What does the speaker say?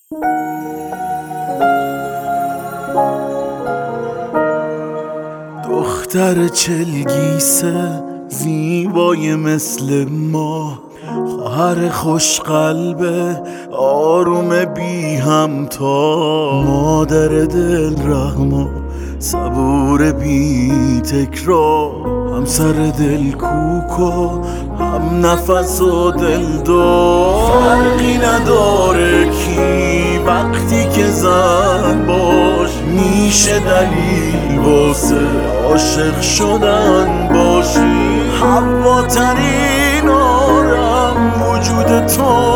دختر چلگیسه زیبای مثل ما، خواهر خوش قلبه آروم بی همتا، مادر دل رحم و صبور بی تکرار، همسر دل کوک و هم نفس و دلدار. فرقی نداره کی وقتی که زن باش میشه دلیل واسه عاشق شدن باشی. حوا ترین آرم وجود تو